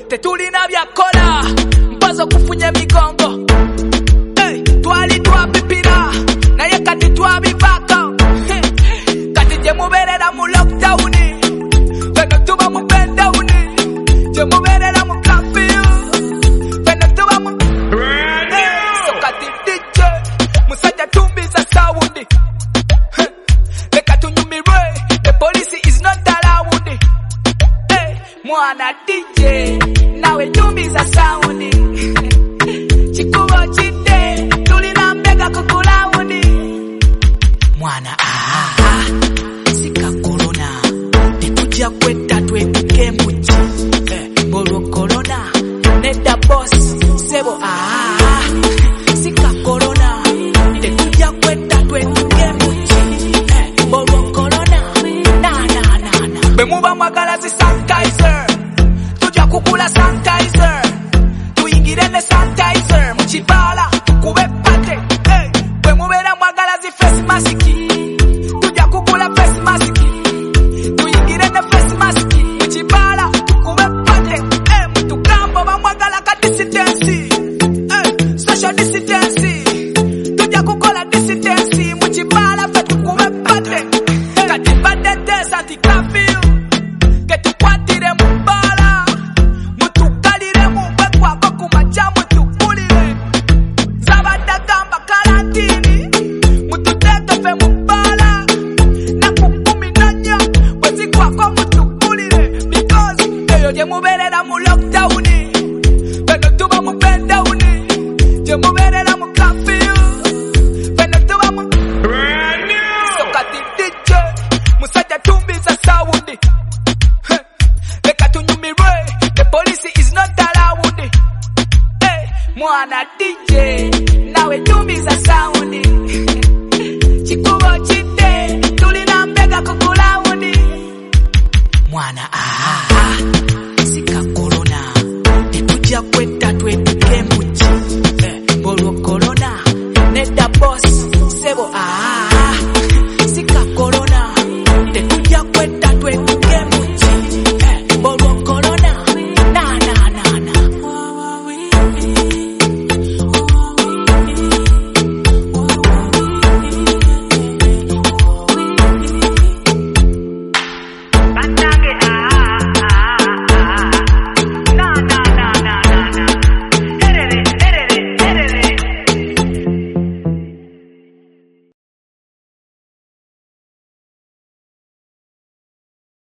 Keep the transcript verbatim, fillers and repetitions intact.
tetulina byakola mpazo kufunye migongo. Hey, twali twapipira naye kati twabivako. Hey, kati je muberera mu lockdown, feno tuba mu benddown. Je muberera mu curfew, feno tuba mu hey, so kati D J musajja tumbiza sound. Hey, leka tunyumirwe, the police is not allowed. Hey, mwana D J nawe nyumiza sound. Chikubo chide tulina mbega kukulaundi. Mwana ah sika corona tekujja kwetta twepuke mbuki. Eh, bolo corona nedda boss sebo ah sika corona tekujja kwetta twepuke mbuki. Eh, bolo corona na na na na be muba mwagala zi sanitizer tujja kukula sanitizer tuyingire ne sanitizer muchibala kube pate. Hey, be mubera mwagala zi face mask tujja kukula face mask tuyingire ne face mask muchibala kube pate. Hey, mutugambo bamwagala ka distance. Hey, social distance tujja kukola distance muchibala fe tukube pate. Kati bade tesa tikafio ketukwatire mubala mutukalire mubwe kwako kumajamu tukulire zabadagamba karantini mututeke fe mubala na kukumi nanya wezi kwako mutukulire because eyo je muberera mu lockdown feno tuba mu benddown. Je muberera mu curfew feno tuba mu so kati D J musajja tumbiza sound. Hey, leka tunyumirwe, the police is not allowed. Hey, mwana D